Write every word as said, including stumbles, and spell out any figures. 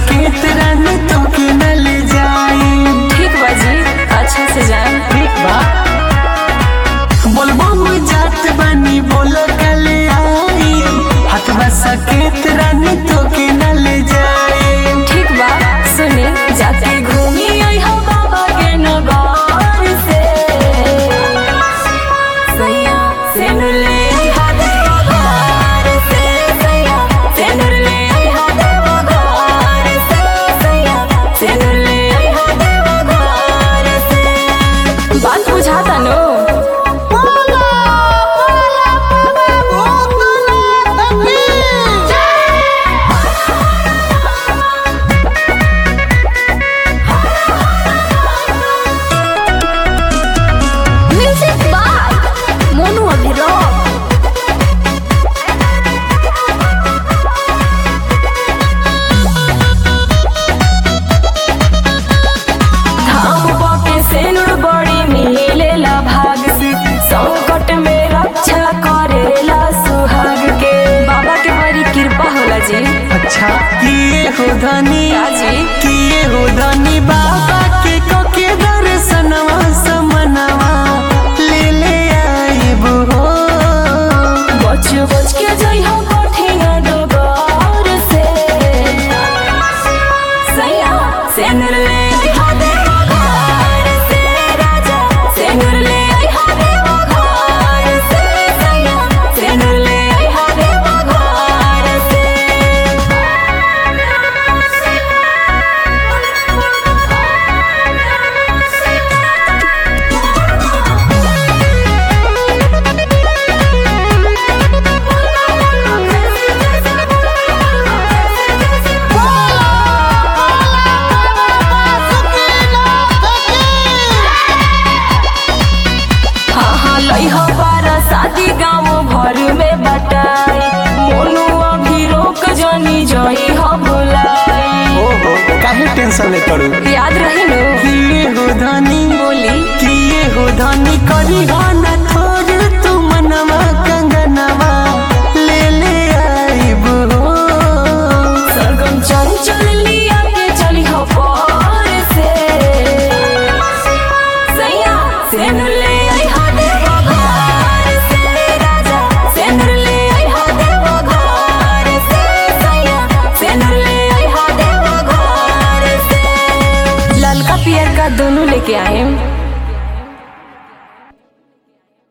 सकेत रानी तो के न ले जाई। ठीक बाजी, अच्छा से जाए। ठीक बा बोलबो मु जात बनी बोलो कल आई। हथवा सकेत रानी तो के न ले जाई। ठीक बा सुने, जाके घूमी आई हो बाबा के नगर से। सैया सेनुर ले आई हा देवा घर से। सैया सेनुर ले आई हा देवा घर से। सैया सेनुर ले आई हा देवा घर से। बात बुझाता नो? संकट में रक्षा करेला सुहाग के। बाबा के बड़ी कृपा होला जी। अच्छा किए हो धनी जी किए हो धनी बाबा के कोके दर्शनवा समनवा ले ले आइबो हो। बच बच के जई हो कठिया डगर से। सैया सेनुर ले आई हा देवा घर से। राजा सेनुर ले आई हा देवा घर से। सैया सेनुर ले आई हा देवा घर से। हाँ हाँ लई हो बारा शादी गाँव भर में बटाई। मोनू अभी रोक जानी जई हो भुलाई। ओहो काहे टेंशन ले करू। याद रही नो? किए हो धनी बोली किए हो धनी करी हो न थोर तू मनवा कंगनवा ले ले आइबो हो। सरगम चंचल लिया के चली हो पार से। सैया सेनुर ले आई हा देवा घर से। राजा सेनुर ले आई हा देवा घर से। सैया सेनुर ले आई हा देवा घर से। ललका पियर का दोनों लेके आए।